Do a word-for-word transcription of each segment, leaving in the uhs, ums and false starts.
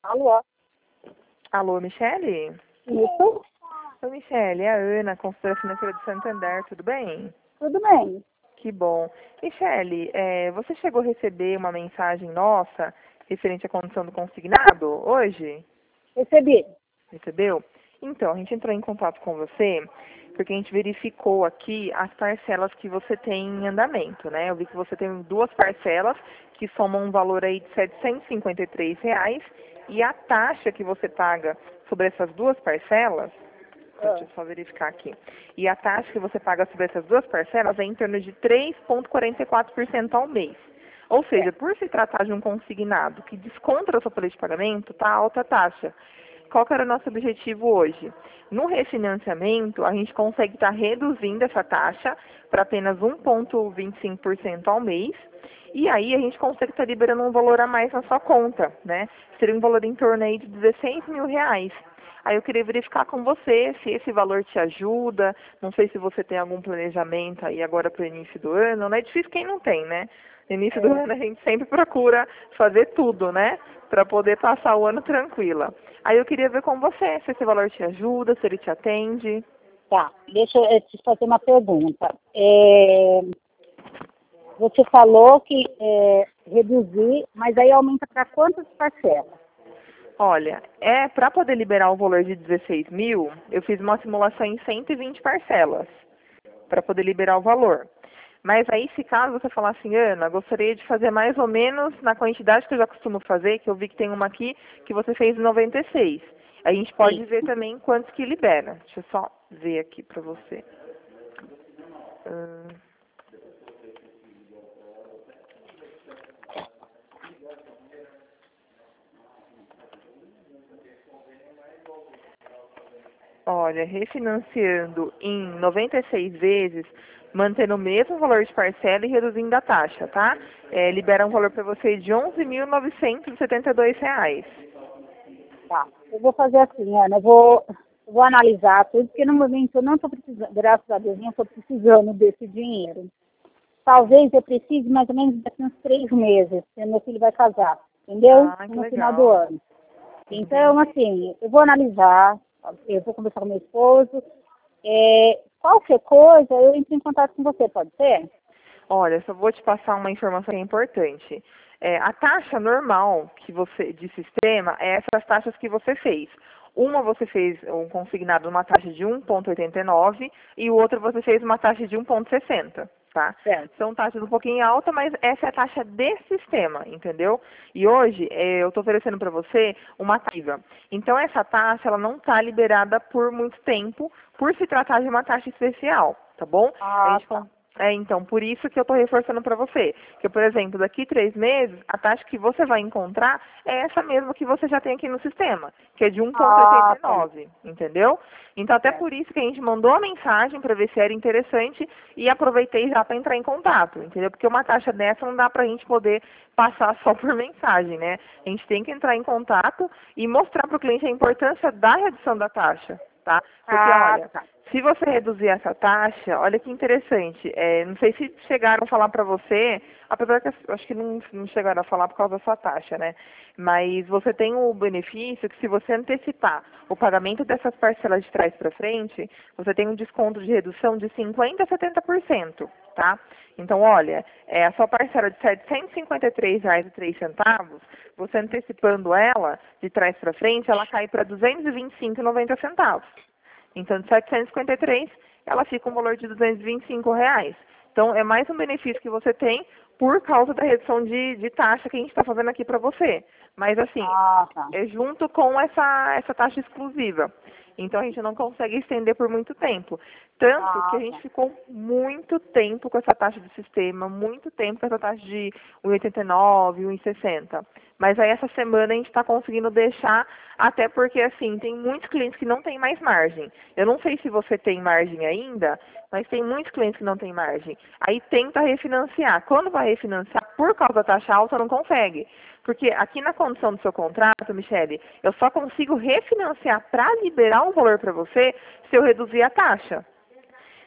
Alô? Alô, Michele? Isso? Oi, Michele, é a Ana, consultora financeira do Santander, tudo bem? Tudo bem. Que bom. Michele, é, você chegou a receber uma mensagem nossa referente à condição do consignado hoje? Recebi. Recebeu? Então, a gente entrou em contato com você porque a gente verificou aqui as parcelas que você tem em andamento, né? Eu vi que você tem duas parcelas que somam um valor aí de setecentos e cinquenta e três reais e a taxa que você paga sobre essas duas parcelas, Ah, deixa eu só verificar aqui, e a taxa que você paga sobre essas duas parcelas é em torno de três vírgula quarenta e quatro por cento ao mês. Ou seja, por se tratar de um consignado que desconta a sua folha de pagamento, tá alta a taxa. Qual que era o nosso objetivo hoje? No refinanciamento, a gente consegue estar reduzindo essa taxa para apenas um vírgula vinte e cinco por cento ao mês, e aí a gente consegue estar liberando um valor a mais na sua conta, né? Seria um valor em torno aí de dezesseis mil reais. Aí eu queria verificar com você se esse valor te ajuda, não sei se você tem algum planejamento aí agora para o início do ano, não é difícil quem não tem, né? No início do é, ano a gente sempre procura fazer tudo, né? Para poder passar o ano tranquila. Aí eu queria ver com você se esse valor te ajuda, se ele te atende. tá. Deixa eu te fazer uma pergunta. É, você falou que é, reduzir, mas aí aumenta para quantas parcelas? Olha, é para poder liberar o valor de dezesseis mil, eu fiz uma simulação em cento e vinte parcelas para poder liberar o valor. Mas aí, se caso você falar assim, Ana, gostaria de fazer mais ou menos na quantidade que eu já costumo fazer, que eu vi que tem uma aqui que você fez em noventa e seis. A gente pode Sim. ver também quantos que libera. Deixa eu só ver aqui para você. Hum, olha, refinanciando em noventa e seis vezes, mantendo o mesmo valor de parcela e reduzindo a taxa, tá? É, libera um valor para você de onze mil novecentos e setenta e dois reais. Tá. Eu vou fazer assim, Ana, eu vou, eu vou analisar tudo, porque no momento eu não estou precisando, graças a Deus, não estou precisando desse dinheiro. Talvez eu precise mais ou menos daqui uns três meses, porque meu filho vai casar, entendeu? Ah, que No final do legal. ano. Então, Entendi. assim, eu vou analisar, eu vou conversar com meu esposo. É, qualquer coisa, eu entro em contato com você, pode ser? Olha, só vou te passar uma informação que é importante. É, a taxa normal que você de sistema é essas taxas que você fez. Uma você fez um consignado numa taxa de um vírgula oitenta e nove e o outro você fez uma taxa de um vírgula sessenta, tá? Certo. São taxas um pouquinho altas, mas essa é a taxa de sistema, entendeu? E hoje é, eu estou oferecendo para você uma taxa. Então essa taxa ela não está liberada por muito tempo, por se tratar de uma taxa especial, tá bom? A Ah, gente tá. con- é, então, por isso que eu estou reforçando para você. Que, por exemplo, daqui três meses, a taxa que você vai encontrar é essa mesma que você já tem aqui no sistema, que é de um vírgula oitenta Ah, e tá. nove, entendeu? Então, até Certo. por isso que a gente mandou a mensagem para ver se era interessante e aproveitei já para entrar em contato, entendeu? Porque uma taxa dessa não dá para a gente poder passar só por mensagem, né? A gente tem que entrar em contato e mostrar para o cliente a importância da redução da taxa, tá? Porque, Ah, olha, tá. se você reduzir essa taxa, olha que interessante. É, não sei se chegaram a falar para você, apesar que eu acho que não, não chegaram a falar por causa da sua taxa, né? Mas você tem o benefício que se você antecipar o pagamento dessas parcelas de trás para frente, você tem um desconto de redução de cinquenta a setenta por cento, tá? Então, olha, é, a sua parcela de setecentos e cinquenta e três reais e três centavos, você antecipando ela de trás para frente, ela cai para duzentos e vinte e cinco reais e noventa centavos. Então, de setecentos e cinquenta e três, ela fica um valor de duzentos e vinte e cinco reais. Então, é mais um benefício que você tem por causa da redução de, de taxa que a gente está fazendo aqui para você. Mas, assim, Ah, tá. é junto com essa, essa taxa exclusiva. Então, a gente não consegue estender por muito tempo. Tanto que a Ah, gente tá. ficou muito tempo com essa taxa de sistema, muito tempo com essa taxa de um vírgula oitenta e nove, um vírgula sessenta. Mas aí essa semana a gente está conseguindo deixar, até porque assim, tem muitos clientes que não têm mais margem. Eu não sei se você tem margem ainda, mas tem muitos clientes que não têm margem. Aí tenta refinanciar. Quando vai refinanciar, por causa da taxa alta, não consegue. Porque aqui na condição do seu contrato, Michele, eu só consigo refinanciar para liberar um valor para você se eu reduzir a taxa.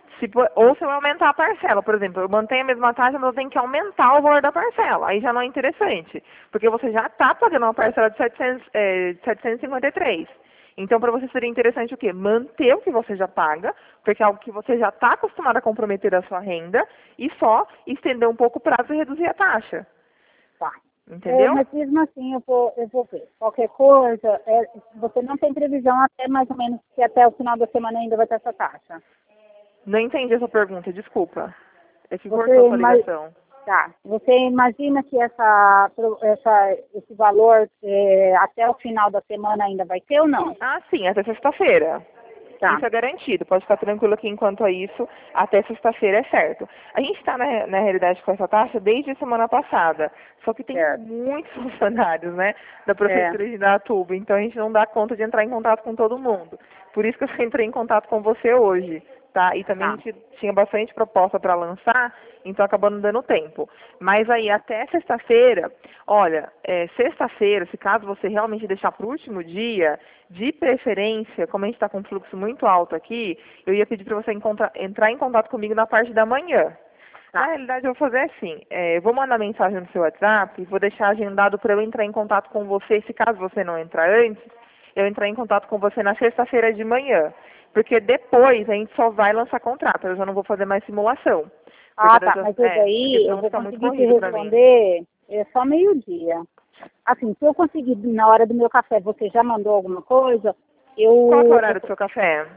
Se, for- ou se eu aumentar a parcela, por exemplo, eu mantenho a mesma taxa, mas eu tenho que aumentar o valor da parcela. Aí já não é interessante, porque você já está pagando uma parcela de setecentos, é, setecentos e cinquenta e três. Então, para você seria interessante o quê? Manter o que você já paga, porque é algo que você já está acostumado a comprometer a sua renda, e só estender um pouco o prazo e reduzir a taxa. Tá. É, Entendeu? mas mesmo assim eu vou, eu vou ver. Qualquer coisa, é, você não tem previsão até mais ou menos que até o final da semana ainda vai ter essa taxa. Não entendi essa pergunta, desculpa. É que Você, cortou a sua ima- ligação. tá. Você imagina que essa, pro- essa, esse valor é, até o final da semana ainda vai ter ou não? Ah, sim, até sexta-feira. Tá, Isso é garantido, pode ficar tranquilo que enquanto a isso, até sexta-feira é certo. A gente está, na, na realidade, com essa taxa desde a semana passada, só que tem certo. muitos funcionários, né, da É. Prefeitura de Indaiatuba, então a gente não dá conta de entrar em contato com todo mundo. Por isso que eu entrei em contato com você hoje, tá? E também a Tá. gente tinha bastante proposta para lançar, então acabou não dando tempo. Mas aí, até sexta-feira, olha, é, sexta-feira, se caso você realmente deixar para o último dia, de preferência, como a gente está com um fluxo muito alto aqui, eu ia pedir para você encontra- entrar em contato comigo na parte da manhã. Na Tá. realidade, eu vou fazer assim, é, eu vou mandar mensagem no seu WhatsApp, vou deixar agendado para eu entrar em contato com você, se caso você não entrar antes, eu entrar em contato com você na sexta-feira de manhã. Porque depois a gente só vai lançar contrato, eu já não vou fazer mais simulação. Porque, Ah, das- tá. Mas esse é, porque daí eu senão vou fica muito conseguir te corrido para mim. responder é, só meio-dia. Assim, se eu conseguir na hora do meu café, você já mandou alguma coisa, Qual que é o eu... horário do seu café?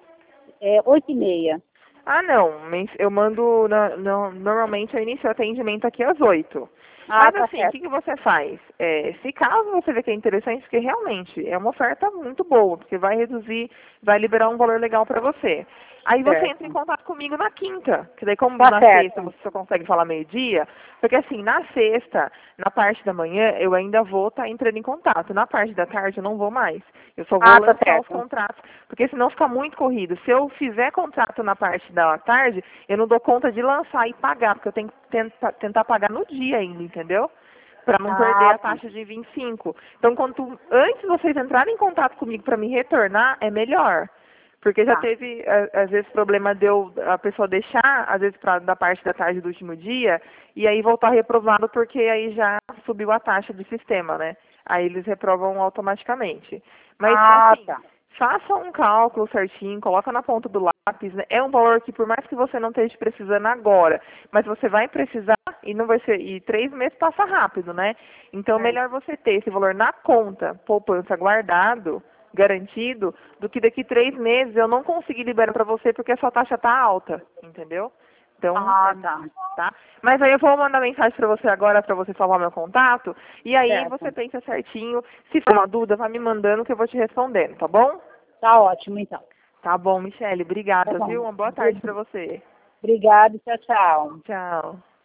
É oito e meia. Ah, não. men- Eu mando. na- no- normalmente eu inicio o atendimento aqui às oito. Ah, Mas tá assim, o certo. que, que você faz? É, se caso você vê que é interessante, porque realmente é uma oferta muito boa, porque vai reduzir, vai liberar um valor legal para você. Aí você entra em Certo. contato comigo na quinta, que daí como Tá na sexta certo. você só consegue falar meio-dia, porque assim, na sexta, na parte da manhã, eu ainda vou estar entrando em contato. Na parte da tarde eu não vou mais. Eu só vou Ah, tá lançar os certo. contratos, porque senão fica muito corrido. Se eu fizer contrato na parte da tarde, eu não dou conta de lançar e pagar, porque eu tenho que tenta- tentar pagar no dia ainda, entendeu? Para não perder Ah, a tá. taxa de vinte e cinco. Então, quanto antes vocês entrarem em contato comigo para me retornar, é melhor. Porque já Tá. teve, a- às vezes, problema de eu, a pessoa deixar, às vezes, pra, da parte da tarde do último dia, e aí voltar reprovado, porque aí já subiu a taxa do sistema, né? Aí eles reprovam automaticamente. Mas, Ah, assim, tá. faça um cálculo certinho, coloca na ponta do lápis, né? É um valor que, por mais que você não esteja precisando agora, mas você vai precisar e não vai ser. E três meses passa rápido, né? Então, É. melhor você ter esse valor na conta, poupança guardado, garantido, do que daqui três meses eu não conseguir liberar para você porque a sua taxa está alta, entendeu? Então, Ah, é, tá. tá? Mas aí eu vou mandar mensagem para você agora para você salvar meu contato e aí você Certo. pensa certinho. Se for uma dúvida, vai me mandando que eu vou te respondendo, tá bom? Tá ótimo, então. Tá bom, Michele. Tá Obrigada, bom. viu? Uma boa tarde para você. Obrigada e tchau, tchau. Tchau.